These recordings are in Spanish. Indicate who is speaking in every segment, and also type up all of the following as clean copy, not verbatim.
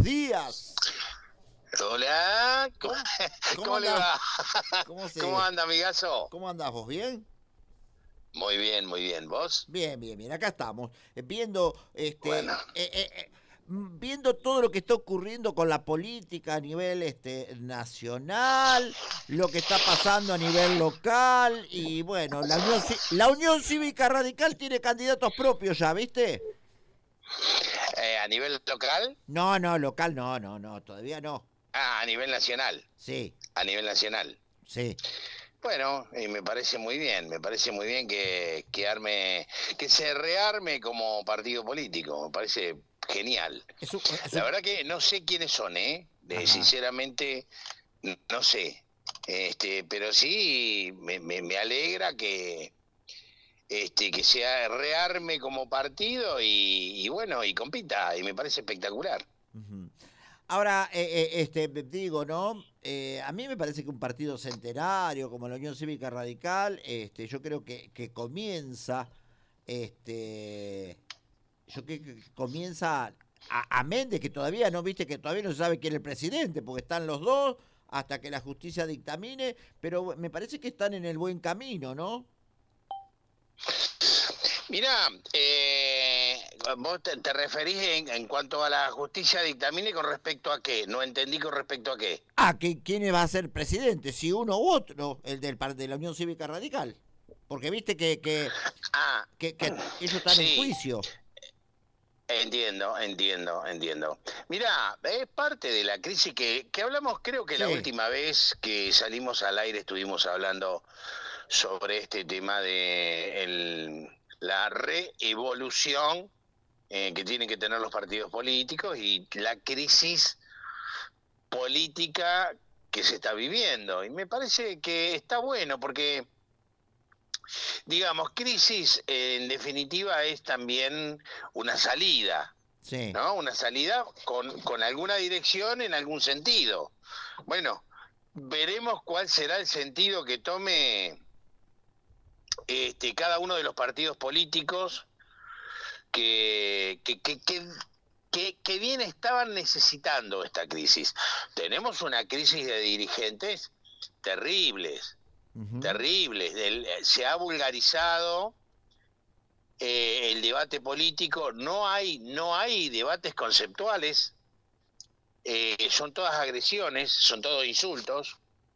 Speaker 1: días.
Speaker 2: Hola,
Speaker 1: ¿Cómo
Speaker 2: ¿cómo le
Speaker 1: andás?
Speaker 2: va?
Speaker 1: ¿Cómo
Speaker 2: ¿Cómo anda, amigazo?
Speaker 1: cómo andás vos? ¿Bien?
Speaker 2: Muy bien, muy bien. ¿Vos?
Speaker 1: Bien, bien, bien. Acá estamos viendo,
Speaker 2: Bueno,
Speaker 1: viendo todo lo que está ocurriendo con la política a nivel, nacional, lo que está pasando a nivel local y bueno, la Unión Cívica Radical tiene candidatos propios ya, ¿viste?
Speaker 2: a nivel local,
Speaker 1: No, no, local, no, no, no, todavía no.
Speaker 2: a nivel nacional,
Speaker 1: Sí,
Speaker 2: a nivel nacional.
Speaker 1: sí.
Speaker 2: Bueno, y me parece muy bien que se rearme como partido político, me parece genial.
Speaker 1: Es un, es
Speaker 2: La
Speaker 1: un-
Speaker 2: verdad que no sé quiénes son,
Speaker 1: Ajá.
Speaker 2: sinceramente, no sé. Pero sí me alegra que se rearme como partido y bueno, y compita, y me parece espectacular.
Speaker 1: Ujú. Ahora, digo, ¿no? A mí me parece que un partido centenario como la Unión Cívica Radical, yo creo que comienza, este, yo creo que comienza, amén de que todavía no, viste, que todavía no se sabe quién es el presidente, porque están los dos hasta que la justicia dictamine, pero me parece que están en el buen camino, ¿no?
Speaker 2: Mirá, vos te referís en cuanto a la justicia dictamine con respecto a qué, no entendí con respecto a qué.
Speaker 1: Ah, ¿quién va a ser presidente? Si uno u otro, de la Unión Cívica Radical. Porque viste
Speaker 2: Ah,
Speaker 1: que ellos están en
Speaker 2: sí,
Speaker 1: juicio.
Speaker 2: entiendo. Mirá, es parte de la crisis que hablamos, creo que la
Speaker 1: Sí.
Speaker 2: última vez que salimos al aire estuvimos hablando sobre este tema de la reevolución que tienen que tener los partidos políticos y la crisis política que se está viviendo. Y me parece que está bueno porque, digamos, crisis en definitiva es también una salida,
Speaker 1: Sí.
Speaker 2: ¿no? Una salida con alguna dirección en algún sentido. Bueno, veremos cuál será el sentido que tome cada uno de los partidos políticos que, que, que, que, que bien estaban necesitando esta crisis. Tenemos una crisis de dirigentes terribles,
Speaker 1: Ujú.
Speaker 2: terribles. Se ha vulgarizado el debate político, no hay debates conceptuales, son todas agresiones, son todos insultos,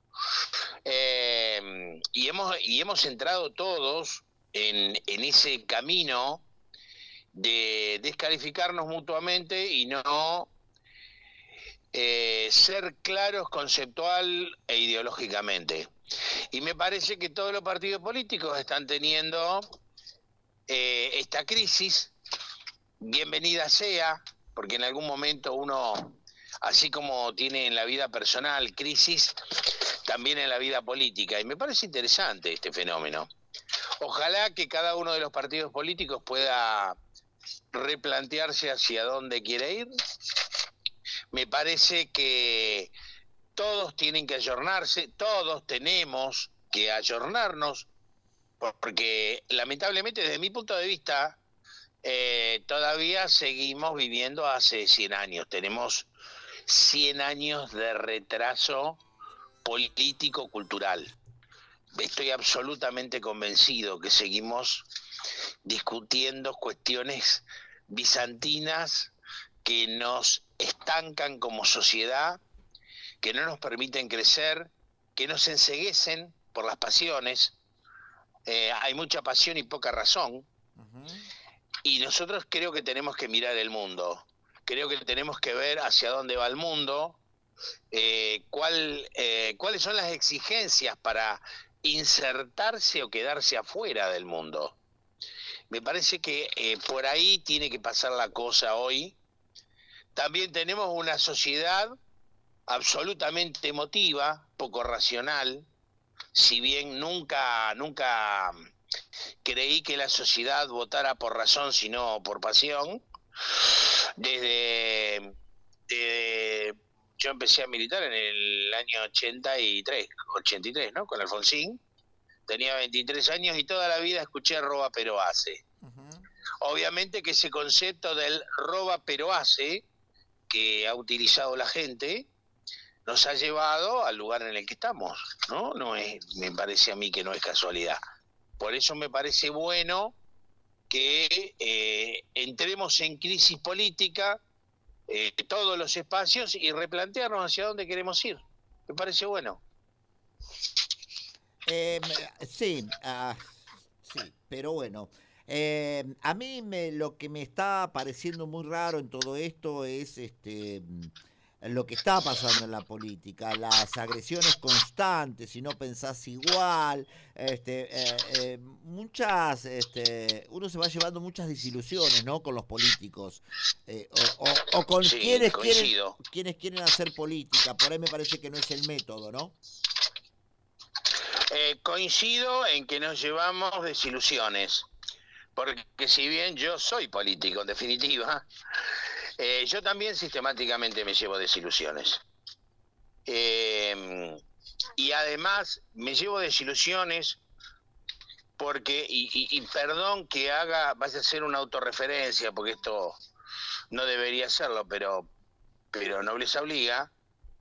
Speaker 2: y hemos entrado todos en ese camino de descalificarnos mutuamente y no ser claros conceptual e ideológicamente. Y me parece que todos los partidos políticos están teniendo esta crisis, bienvenida sea, porque en algún momento uno, así como tiene en la vida personal crisis, también en la vida política, y me parece interesante este fenómeno. Ojalá que cada uno de los partidos políticos pueda replantearse hacia dónde quiere ir. Me parece que todos tienen que ayornarse, todos tenemos que ayornarnos, porque lamentablemente desde mi punto de vista todavía seguimos viviendo hace 100 años, tenemos 100 años de retraso político-cultural. Estoy absolutamente convencido que seguimos discutiendo cuestiones bizantinas que nos estancan como sociedad, que no nos permiten crecer, que nos enceguecen por las pasiones. Hay mucha pasión y poca razón,
Speaker 1: Ujú.
Speaker 2: y nosotros creo que tenemos que mirar el mundo, creo que tenemos que ver hacia dónde va el mundo, cuáles son las exigencias para insertarse o quedarse afuera del mundo. Me parece que por ahí tiene que pasar la cosa hoy. También tenemos una sociedad absolutamente emotiva, poco racional, si bien nunca creí que la sociedad votara por razón, sino por pasión. Desde, desde yo empecé a militar en el año 83, ¿no? Con Alfonsín. Tenía 23 años y toda la vida escuché roba pero hace.
Speaker 1: Ujú.
Speaker 2: Obviamente que ese concepto del roba pero hace que ha utilizado la gente nos ha llevado al lugar en el que estamos, ¿no? No es, me parece a mí que no es casualidad. Por eso me parece bueno que entremos en crisis política, todos los espacios, y replantearnos hacia dónde queremos ir. Me parece bueno.
Speaker 1: Eh, sí, sí, pero bueno. A mí lo que me está pareciendo muy raro en todo esto es lo que está pasando en la política, las agresiones constantes, si no pensás igual, muchas, uno se va llevando muchas desilusiones, ¿no? Con los políticos, o con
Speaker 2: Sí,
Speaker 1: quienes quieren hacer política, por ahí me parece que no es el método, ¿no?
Speaker 2: Coincido en que nos llevamos desilusiones, porque si bien yo soy político, en definitiva, yo también sistemáticamente me llevo desilusiones. Y además me llevo desilusiones porque, y perdón que vaya a ser una autorreferencia, porque esto no debería serlo, pero nobleza obliga,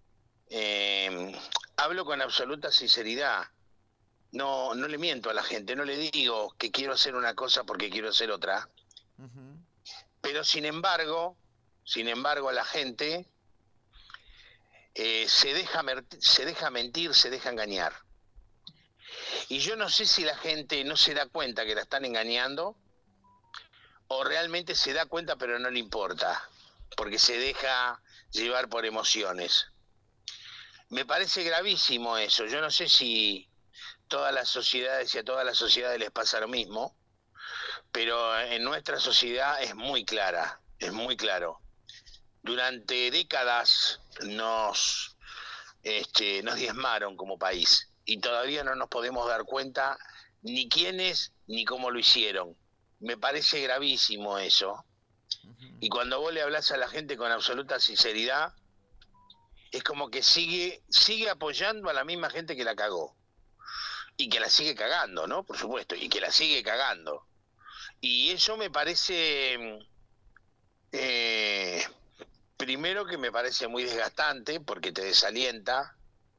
Speaker 2: hablo con absoluta sinceridad. No le miento a la gente, no le digo que quiero hacer una cosa porque quiero hacer otra. Uh-huh. Pero sin embargo a la gente se deja mentir, se deja engañar. Y yo no sé si la gente no se da cuenta que la están engañando, o realmente se da cuenta pero no le importa, porque se deja llevar por emociones. Me parece gravísimo eso. Yo no sé si todas las sociedades y a todas las sociedades les pasa lo mismo, pero en nuestra sociedad es muy clara, es muy claro. Durante décadas nos diezmaron como país y todavía no nos podemos dar cuenta ni quiénes ni cómo lo hicieron. Me parece gravísimo eso. Y cuando vos le hablás a la gente con absoluta sinceridad, es como que sigue apoyando a la misma gente que la cagó. Y que la sigue cagando, ¿no? Por supuesto, y que la sigue cagando. Y eso me parece, primero que me parece muy desgastante, porque te desalienta.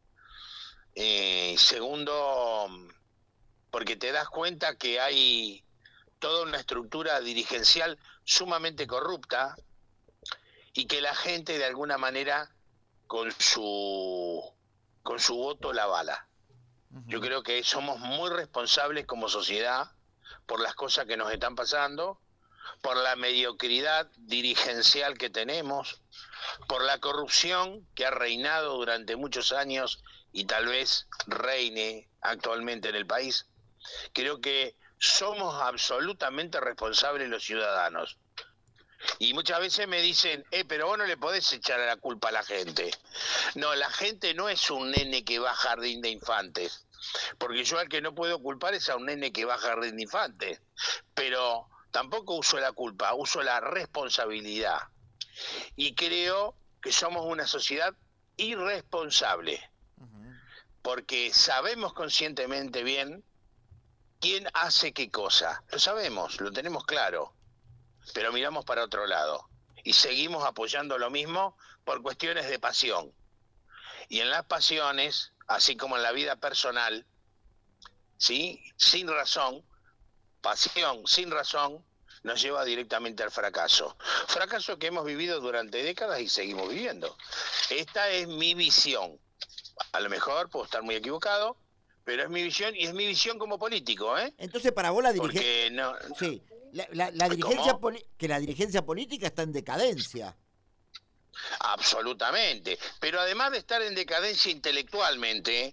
Speaker 2: Segundo, porque te das cuenta que hay toda una estructura dirigencial sumamente corrupta y que la gente de alguna manera con su voto la avala. Yo creo que somos muy responsables como sociedad por las cosas que nos están pasando, por la mediocridad dirigencial que tenemos, por la corrupción que ha reinado durante muchos años y tal vez reine actualmente en el país. Creo que somos absolutamente responsables los ciudadanos. Y muchas veces me dicen, pero vos no le podés echar la culpa a la gente. No, la gente no es un nene que va a jardín de infantes. Porque yo al que no puedo culpar es a un nene que va a jardín de infantes. Pero tampoco uso la culpa, uso la responsabilidad. Y creo que somos una sociedad irresponsable. Porque sabemos conscientemente bien quién hace qué cosa. Lo sabemos, lo tenemos claro. Pero miramos para otro lado y seguimos apoyando lo mismo por cuestiones de pasión. Y en las pasiones, así como en la vida personal, ¿sí? Sin razón, pasión sin razón, nos lleva directamente al fracaso. Fracaso que hemos vivido durante décadas y seguimos viviendo. Esta es mi visión. A lo mejor puedo estar muy equivocado, pero es mi visión y es mi visión como político, ¿eh?
Speaker 1: Entonces, para vos la dirigencia...
Speaker 2: Porque no...
Speaker 1: Sí. La dirigencia que la dirigencia política está en decadencia.
Speaker 2: Absolutamente, pero además de estar en decadencia intelectualmente,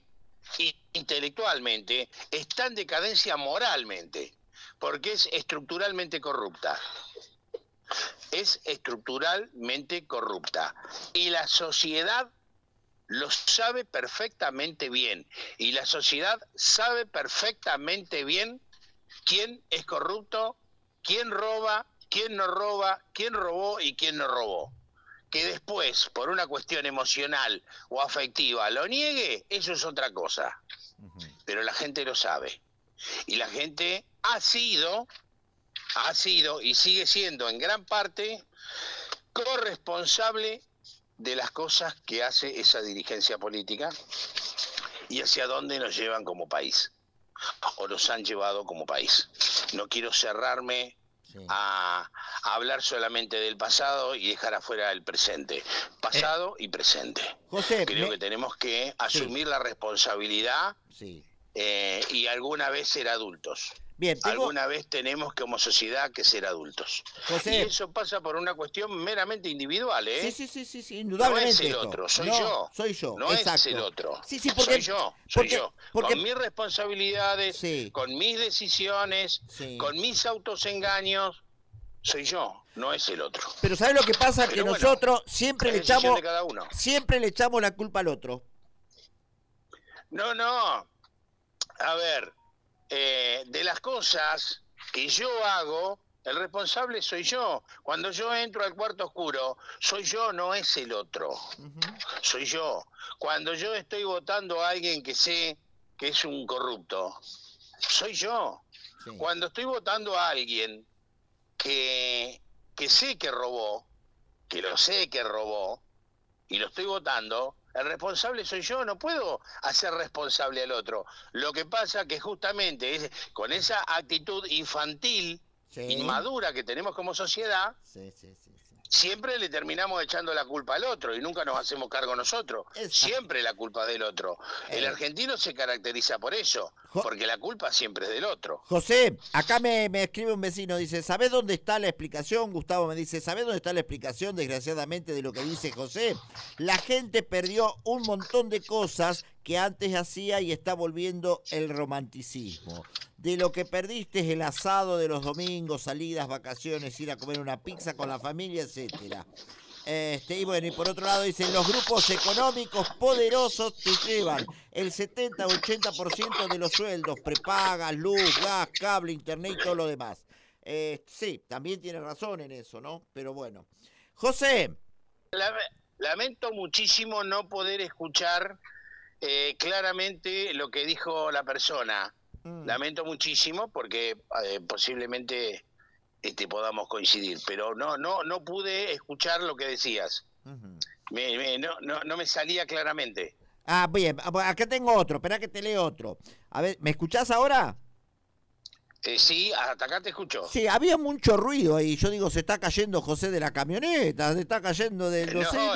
Speaker 2: está en decadencia moralmente, porque es estructuralmente corrupta. Es estructuralmente corrupta. Y la sociedad lo sabe perfectamente bien. Y la sociedad sabe perfectamente bien quién es corrupto, quién roba, quién no roba, quién robó y quién no robó. Que después, por una cuestión emocional o afectiva, lo niegue, eso es otra cosa. Pero la gente lo sabe. Y la gente ha sido y sigue siendo en gran parte corresponsable de las cosas que hace esa dirigencia política y hacia dónde nos llevan como país, o nos han llevado como país. No quiero cerrarme a hablar solamente del pasado y dejar afuera el presente. Pasado y presente.
Speaker 1: José,
Speaker 2: creo que tenemos que asumir la responsabilidad y alguna vez ser adultos.
Speaker 1: Bien,
Speaker 2: alguna vez tenemos como sociedad que ser adultos.
Speaker 1: José,
Speaker 2: y eso pasa por una cuestión meramente individual, ¿eh?
Speaker 1: Sí, indudablemente.
Speaker 2: No es el otro, soy yo.
Speaker 1: Soy yo,
Speaker 2: no
Speaker 1: exacto.
Speaker 2: Es el otro.
Speaker 1: Porque,
Speaker 2: soy yo. Con mis responsabilidades, con mis decisiones, con mis autoengaños, soy yo, no es el otro.
Speaker 1: Pero ¿sabes lo que pasa? Que nosotros siempre le echamos la culpa al otro.
Speaker 2: No. A ver, de las cosas que yo hago, el responsable soy yo. Cuando yo entro al cuarto oscuro, soy yo, no es el otro. Soy yo. Cuando yo estoy votando a alguien que sé que es un corrupto, soy yo. Cuando estoy votando a alguien que sé que robó, que lo sé que robó, y lo estoy votando, el responsable soy yo, no puedo hacer responsable al otro. Lo que pasa que justamente es con esa actitud infantil, inmadura que tenemos como sociedad, siempre le terminamos echando la culpa al otro y nunca nos hacemos cargo nosotros. Siempre la culpa del otro. El argentino se caracteriza por eso, porque la culpa siempre es del otro.
Speaker 1: José, acá me escribe un vecino, dice, ¿sabés dónde está la explicación? Gustavo me dice, ¿sabés dónde está la explicación, desgraciadamente, de lo que dice José? La gente perdió un montón de cosas que antes hacía y está volviendo el romanticismo. De lo que perdiste es el asado de los domingos, salidas, vacaciones, ir a comer una pizza con la familia, etcétera. Y bueno, y por otro lado dicen, los grupos económicos poderosos te llevan el 70 o 80% de los sueldos, prepagas, luz, gas, cable, internet y todo lo demás. Sí, también tiene razón en eso, ¿no? Pero bueno. José.
Speaker 2: Lamento muchísimo no poder escuchar claramente lo que dijo la persona. Lamento muchísimo porque posiblemente podamos coincidir, pero no pude escuchar lo que decías. No me salía claramente.
Speaker 1: Ah, bien, acá tengo otro, espera que te leo otro. A ver, ¿me escuchás ahora?
Speaker 2: Sí, hasta acá te escucho.
Speaker 1: Sí, había mucho ruido ahí. Yo digo, se está cayendo José de la camioneta, se está cayendo del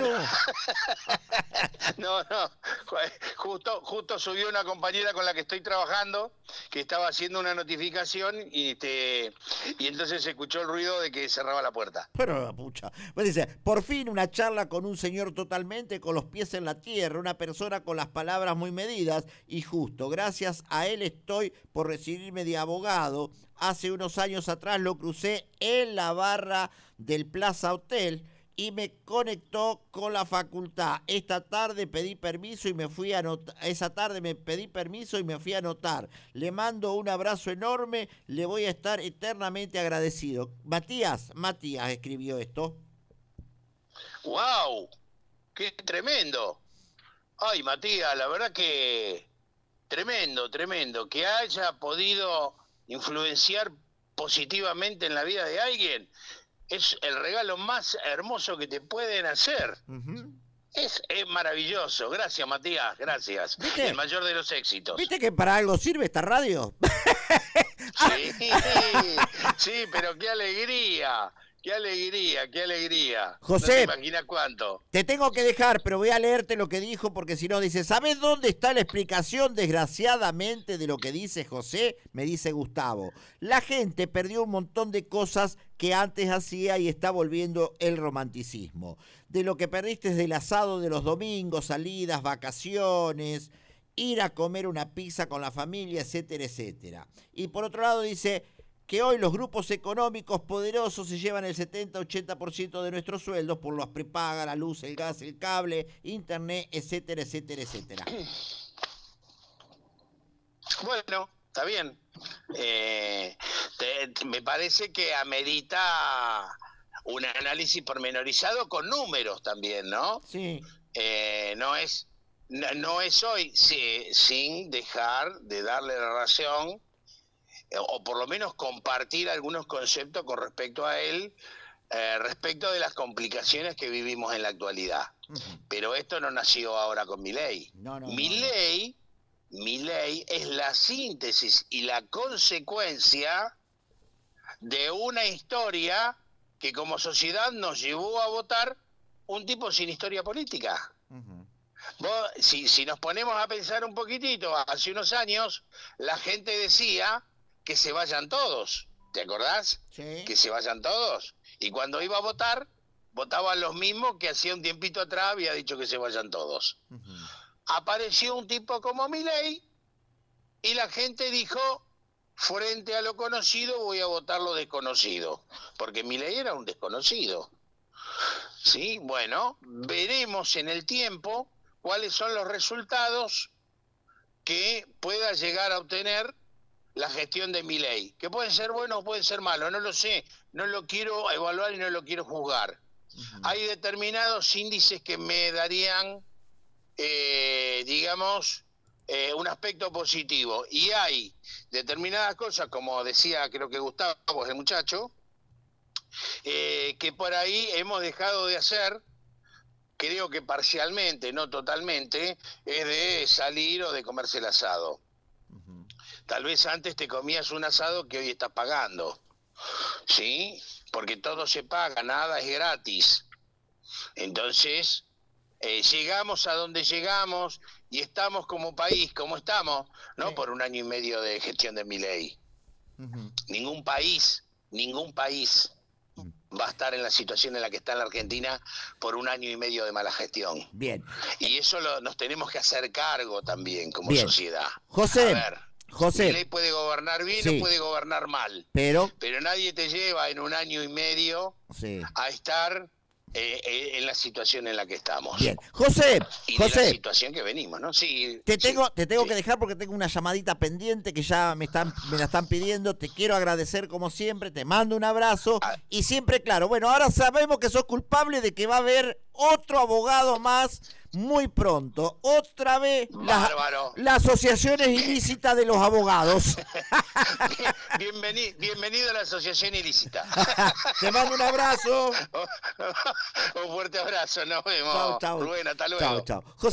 Speaker 2: No. Justo subió una compañera con la que estoy trabajando que estaba haciendo una notificación y entonces se escuchó el ruido de que cerraba la puerta.
Speaker 1: Pero pucha, pues dice, por fin una charla con un señor totalmente con los pies en la tierra, una persona con las palabras muy medidas y justo. Gracias a él estoy por recibirme de abogado. Hace unos años atrás lo crucé en la barra del Plaza Hotel y me conectó con la facultad. Esa tarde me pedí permiso y me fui a anotar. Le mando un abrazo enorme, le voy a estar eternamente agradecido. Matías escribió esto.
Speaker 2: ¡Wow! ¡Qué tremendo! Ay, Matías, la verdad que tremendo, que haya podido influenciar positivamente en la vida de alguien. Es el regalo más hermoso que te pueden hacer. Es maravilloso. Gracias, Matías, gracias.
Speaker 1: ¿Viste?
Speaker 2: El mayor de los éxitos.
Speaker 1: ¿Viste que para algo sirve esta radio?
Speaker 2: Sí, pero qué alegría. ¡Qué alegría!
Speaker 1: José,
Speaker 2: no te imaginas cuánto.
Speaker 1: Te tengo que dejar, pero voy a leerte lo que dijo, porque si no dice, ¿sabes dónde está la explicación, desgraciadamente, de lo que dice José? Me dice Gustavo. La gente perdió un montón de cosas que antes hacía y está volviendo el romanticismo. De lo que perdiste es del asado de los domingos, salidas, vacaciones, ir a comer una pizza con la familia, etcétera, etcétera. Y por otro lado dice que hoy los grupos económicos poderosos se llevan el 70-80% de nuestros sueldos por las prepagas, la luz, el gas, el cable, internet, etcétera, etcétera, etcétera.
Speaker 2: Bueno, está bien. Me parece que amerita un análisis pormenorizado con números también, ¿no?
Speaker 1: Sí.
Speaker 2: No es hoy sin dejar de darle la razón o por lo menos compartir algunos conceptos con respecto a él, respecto de las complicaciones que vivimos en la actualidad. Pero esto no nació ahora con Milei. Milei es la síntesis y la consecuencia de una historia que como sociedad nos llevó a votar un tipo sin historia política. Vos, si nos ponemos a pensar un poquitito, hace unos años la gente decía que se vayan todos, ¿te acordás?
Speaker 1: Sí.
Speaker 2: Que se vayan todos. Y cuando iba a votar, votaban los mismos que hacía un tiempito atrás había dicho que se vayan todos. Apareció un tipo como Milei y la gente dijo, frente a lo conocido voy a votar lo desconocido, porque Milei era un desconocido. Sí, bueno, veremos en el tiempo cuáles son los resultados que pueda llegar a obtener la gestión de Milei, que pueden ser buenos o pueden ser malos, no lo sé, no lo quiero evaluar y no lo quiero juzgar. Hay determinados índices que me darían, digamos, un aspecto positivo, y hay determinadas cosas, como decía creo que Gustavo, el muchacho, que por ahí hemos dejado de hacer, creo que parcialmente, no totalmente, es de salir o de comerse el asado. Tal vez antes te comías un asado que hoy estás pagando, ¿sí? Porque todo se paga, nada es gratis. Entonces, llegamos a donde llegamos y estamos como país, como estamos, no sí. Por un año y medio de gestión de Milei. Ningún país va a estar en la situación en la que está la Argentina por un año y medio de mala gestión.
Speaker 1: Bien.
Speaker 2: Y eso nos tenemos que hacer cargo también como sociedad.
Speaker 1: José,
Speaker 2: Milei puede gobernar bien o puede gobernar mal, pero nadie te lleva en un año y medio a estar en la situación en la que estamos.
Speaker 1: Bien. José,
Speaker 2: de la situación que venimos, ¿no? Sí.
Speaker 1: Te tengo que dejar porque tengo una llamadita pendiente que ya me la están pidiendo. Te quiero agradecer como siempre, te mando un abrazo y siempre claro. Bueno, ahora sabemos que sos culpable de que va a haber otro abogado más muy pronto. Otra vez la asociación es ilícita de los abogados.
Speaker 2: Bienvenido a la asociación ilícita.
Speaker 1: Te mando un abrazo.
Speaker 2: Un fuerte abrazo, nos vemos.
Speaker 1: Chau.
Speaker 2: Rubén, hasta luego.
Speaker 1: Chau.